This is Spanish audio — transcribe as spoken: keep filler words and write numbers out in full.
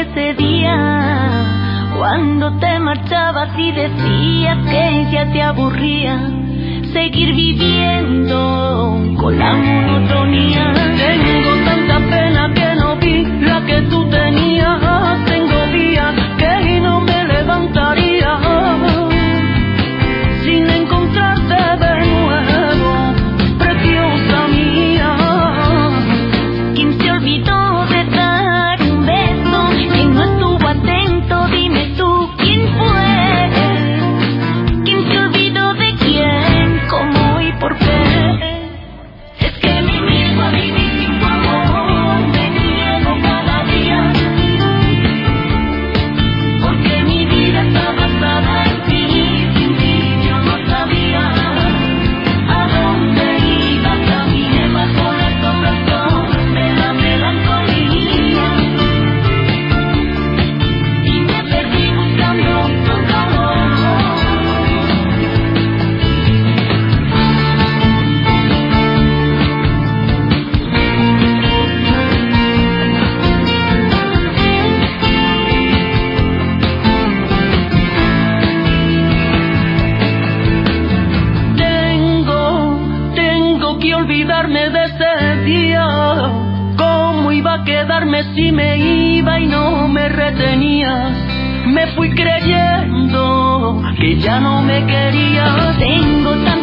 ese día, cuando te marchabas y decías que ya te aburría seguir viviendo con la monotonía. Tengo tanta pena que no vi la que tú tenías. Tengo días que no me levantaría sin encontrarte de nuevo, preciosa mía. ¿Quién se olvidó de dar un beso? ¿Quién no estuvo atento? Dime tú, ¿quién fue? ¿Quién se olvidó de quién? ¿Cómo y por qué? Es que me niego a vivir sin tu amor, me niego cada día, porque mi vida está basada en ti. Sin ti yo no sabía a dónde iba, caminé bajo las sombras de la melancolía y me perdí buscando tu calor. Tengo, tengo que olvidarme de ese día. ¿Cómo iba a quedarme si me iba y no me retenías? Me fui creyendo que ya no me querías. Tengo tan